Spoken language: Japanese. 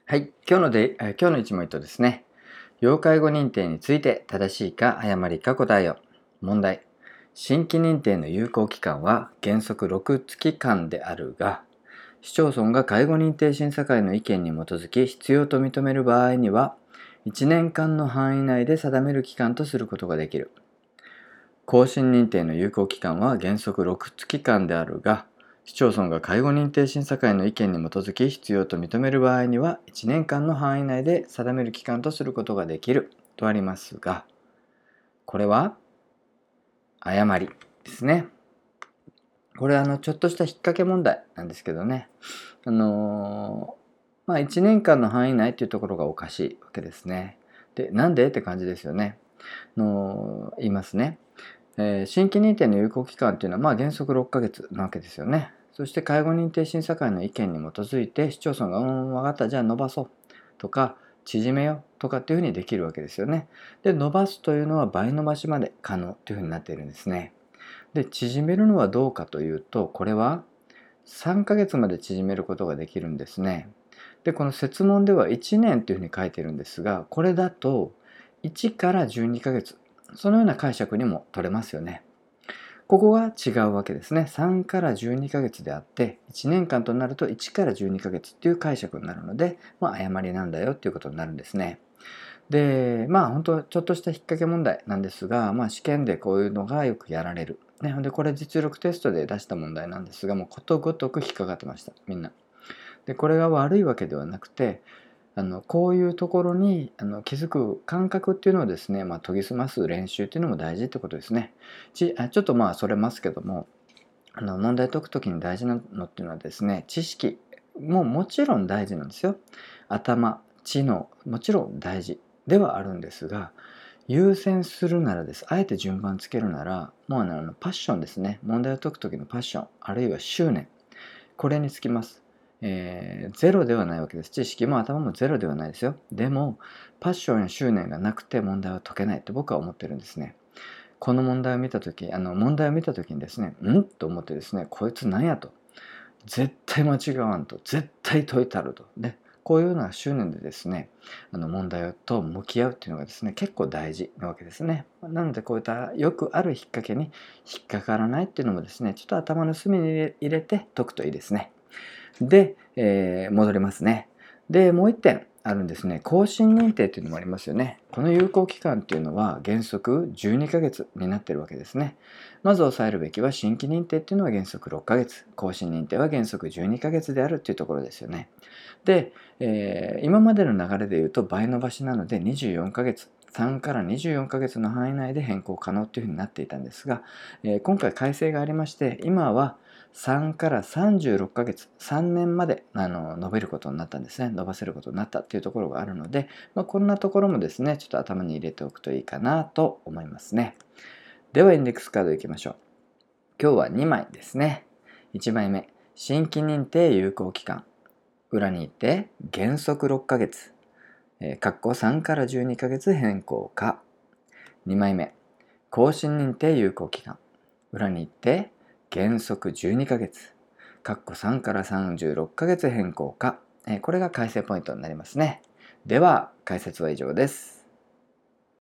はい、今日の一問一答ですね。要介護認定について正しいか誤りか答えよ。問題。新規認定の有効期間は原則6月間であるが、市町村が介護認定審査会の意見に基づき必要と認める場合には、1年間の範囲内で定める期間とすることができる。更新認定の有効期間は原則6月間であるが、市町村が介護認定審査会の意見に基づき必要と認める場合には1年間の範囲内で定める期間とすることができるとありますが、これは誤りですね。これちょっとした引っ掛け問題なんですけどね。1年間の範囲内というところがおかしいわけですね。で、なんでって感じですよね。言いますね。新規認定の有効期間というのは原則6ヶ月なわけですよね。そして介護認定審査会の意見に基づいて市町村が分かった、じゃあ伸ばそうとか縮めようとかっていうふうにできるわけですよね。で、伸ばすというのは倍伸ばしまで可能というふうになっているんですね。で、縮めるのはどうかというと、これは3ヶ月まで縮めることができるんですね。で、この設問では1年というふうに書いているんですが、これだと1から12ヶ月、そのような解釈にも取れますよね。ここが違うわけですね。3から12ヶ月であって、1年間となると1から12ヶ月っていう解釈になるので、誤りなんだよっていうことになるんですね。で、本当ちょっとした引っ掛け問題なんですが、試験でこういうのがよくやられる。ね、でこれ実力テストで出した問題なんですが、もうことごとく引っかかってました、みんな。で、これが悪いわけではなくて、こういうところに気づく感覚っていうのをですね、研ぎ澄ます練習っていうのも大事ってことですね。ちょっとそれますけども、問題解くときに大事なのっていうのはですね、知識ももちろん大事なんですよ。頭、知能、もちろん大事ではあるんですが、優先するならです。あえて順番つけるなら、もうパッションですね。問題を解くときのパッション、あるいは執念。これにつきます。ゼロではないわけです。知識も頭もゼロではないですよ。でも、パッションや執念がなくて問題は解けないと僕は思ってるんですね。この問題を見たとき、問題を見たときにですね、と思ってですね、こいつ何やと。絶対間違わんと。絶対解いたると。で、こういうような執念でですね、問題と向き合うっていうのがですね、結構大事なわけですね。なので、こういったよくある引っ掛けに引っかからないっていうのもですね、ちょっと頭の隅に入れて解くといいですね。で、戻りますね。で、もう一点あるんですね。更新認定というのもありますよね。この有効期間っていうのは原則12ヶ月になっているわけですね。まず押さえるべきは新規認定っていうのは原則6ヶ月、更新認定は原則12ヶ月であるっていうところですよね。で、今までの流れで言うと倍伸ばしなので24ヶ月、3から24ヶ月の範囲内で変更可能というふうになっていたんですが、今回改正がありまして、今は3から36ヶ月、3年まで伸びることになったんですね。伸ばせることになったっていうところがあるので、こんなところもですね、ちょっと頭に入れておくといいかなと思いますね。ではインデックスカードいきましょう。今日は2枚ですね。1枚目、新規認定有効期間。裏に行って原則6ヶ月。3から12ヶ月変更か。2枚目、更新認定有効期間。裏に行って原則12ヶ月。3から36ヶ月変更か。これが改正ポイントになりますね。では解説は以上です。